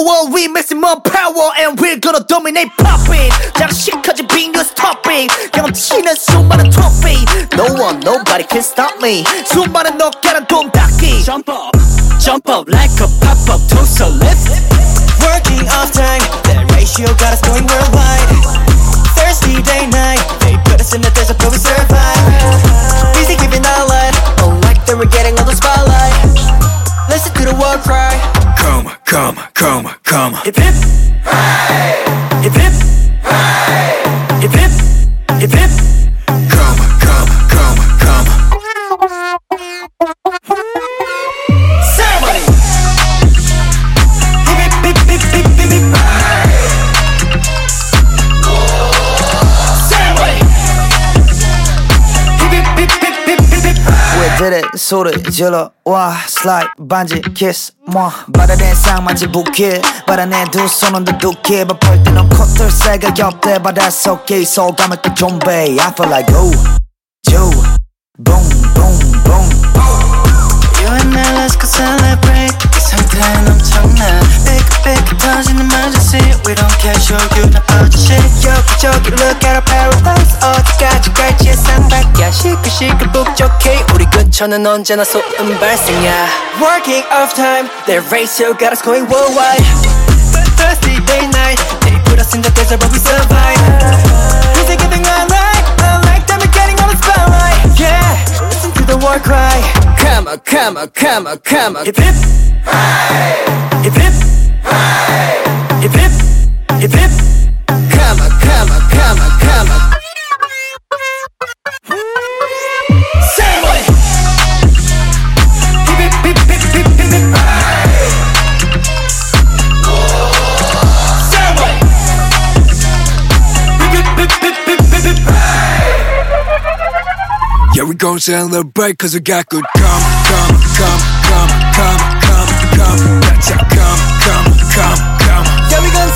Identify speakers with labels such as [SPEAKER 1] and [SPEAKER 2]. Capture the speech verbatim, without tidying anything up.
[SPEAKER 1] power, we maximum power, and we're gonna dominate popping. 장식하지 big news topic. 경치는 수많은 topic. No one, nobody can stop me. 수많은 어깨는 돔닦기.
[SPEAKER 2] Jump up, jump up like a pop-up toast a lift.
[SPEAKER 3] Working off time, that ratio got us going worldwide. Thirsty day night, they put us in the desert but we survive. Busy giving our light, unlike that we're getting all the spotlight. Listen to the war cry.
[SPEAKER 4] Come, come, come, come.
[SPEAKER 2] Hip hip, hey. Hip hip, hey. Hip hip, hip hip.
[SPEAKER 4] Come, come, come, come.
[SPEAKER 2] Ceremony.
[SPEAKER 3] Hip hip hip hip hip hip hip.
[SPEAKER 2] Ceremony.
[SPEAKER 3] Hip hip hip hip hip hip hip.
[SPEAKER 1] We did it, 소리 질러 와 slide 반지 kiss 뭐 바다에 쌍만지 부케 바다에 두 손은 두둑해 바쁠 때는 콧들 새가 옆에 바다 속에 소감을 또 좀배 I feel like oh Joe boom boom boom
[SPEAKER 3] You and I let's go celebrate. 이 상태는 엄청나. Big big 터진 emergency. We don't care show you the urgency. 여기저기 look at our paradise. 어디까지 갈지 예상밖이야. 시끌시끌 북적해. 우리 근처는 언제나 소음 발생이야. Working off time. Their ratio got us going worldwide. Thirsty day night. They put us in the desert but we survive. Busy giving our light. Unlike them we're getting on the spotlight. Yeah, listen to the war cry.
[SPEAKER 2] Come on, come on, come on, come on.
[SPEAKER 3] Hip hip, hey. Hip hip, hey.
[SPEAKER 2] Hip hip, hip hip. Come on, come on, come on, come on. Ceremony.
[SPEAKER 3] Hip hip hip hip hip hip hip.
[SPEAKER 2] Ceremony.
[SPEAKER 3] Hip hip hip hip hip hip hip.
[SPEAKER 4] Yeah, we gon' celebrate cause we got good come, come, come, come, come, come, come. That's how come, come, come, come.
[SPEAKER 3] Yeah, we gon'